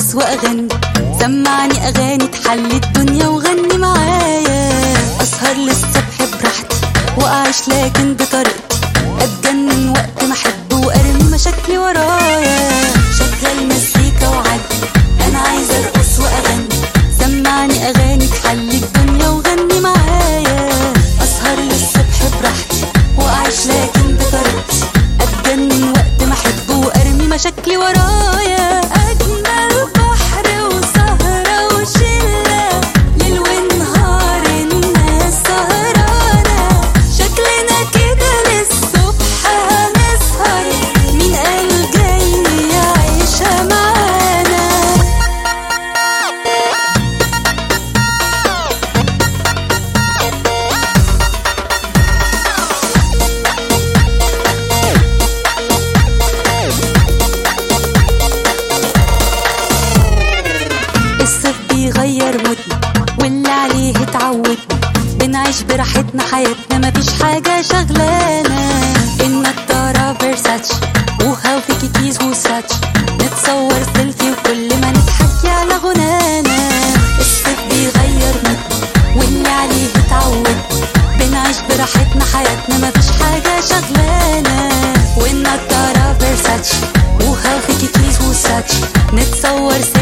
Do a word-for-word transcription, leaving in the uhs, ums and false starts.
ارقص واغني، سمعني اغاني تحلي الدنيا وغني معايا. اسهر للصبح براحتي واعيش لكن بطريقتي، اتجنن وقت ما احب وارمي مشاكلي ورايا. شغل مزيكا وعدي انا عايزه ارقص واغني، سمعني اغاني تحلي الدنيا وغني معايا. اسهر للصبح براحتي واعيش لكن بطريقتي، اتجنن وقت ما احب وارمي مشاكلي ورايا. اجمل بحر وسهره وشله، ليل ونهار الناس سهرانه، شكلنا كده للصبح هنسهر، مين قال جاي يعيشها معانا. الصيف بيغير مودنا واللي عليه اتعودنا، بنعيش براحتنا حياتنا مفيش حاجة شغلانا. النضارة فيرساتشي وهاو في كيكيز وساتشي، نتصور سيلفي وكل ما نتحكي على غنانا. الصيف بيغير مودنا واللي عليه اتعودنا، بنعيش براحتنا حياتنا مفيش حاجة شغلانا. والنضارة فيرساتشي وهاو في كيكيز وساتشي، نتصور سيلفي